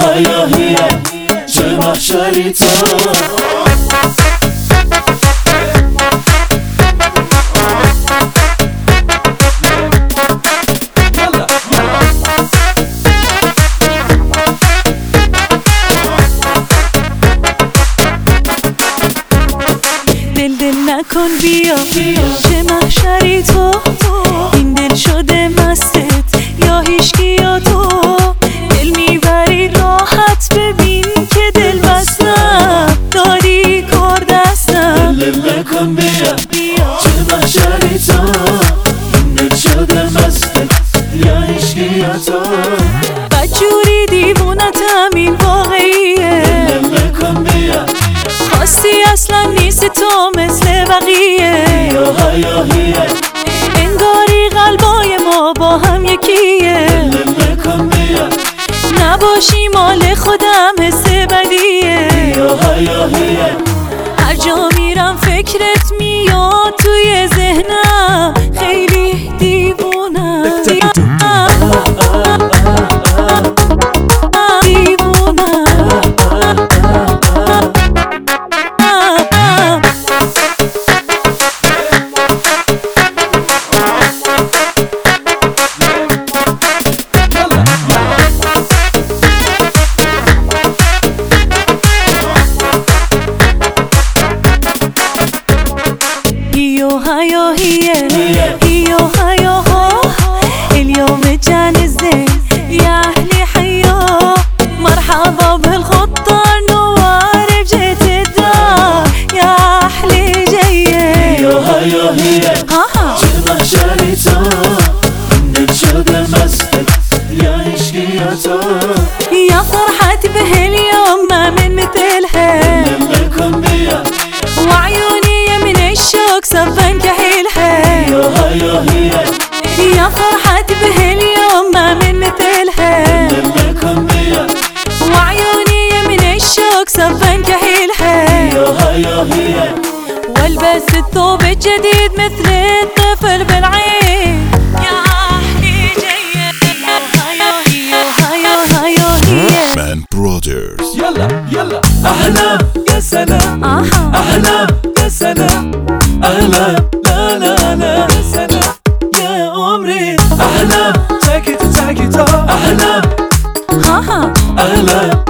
هیاهیه چه محشری تو. دل نکن بیا چه محشری تو، این دل شده مستت یا هیچکی یا تو. دل میبری راحت ببین که دل بستم داری کار دستم. دل نکن بیا چه محشری تو، این دل شده مستت یا هیچکی یا تو. بدجوری دیوونتم این واقعیه، دل نکن بیا خاصی اصلا نیست تو مثل بقیه. هیاهیه انگاری قلبای ما با هم یکیه، دل نکن بیا نباشی مال خودم حس بدیه. هیاهیه هر جا میرم فکرت میاد توی ذهنم، خیلی دیوونم هياهية هيو هيو هو اليوم جانزين يا أهلي حيو. مرحبا بالخطة النوار بجيت الدار يا أهلي جاية. هياهية چه محشری تو، دل شده مستت یا عشقی یا تو. يا فرحتي بهاليوم ما من مثلها، دل نکن بیا وعيوني من الشوق صفن كحيلها. هیاهیه يا فرحتي بهاليوم ما من مثلها، دل نکن بیا وعيوني من الشوق صفن كحيلها. هیاهیه والبس الثوب الجديد مثل الطفل بالعين يا أهلي جاية. هيا Man Brothers. يلا يلا أحلى يا سلام أحلى يا سلام أحلى لا لا لا يا سلام يا عمري أحلى تاكي تاكي تا أحلى أحلى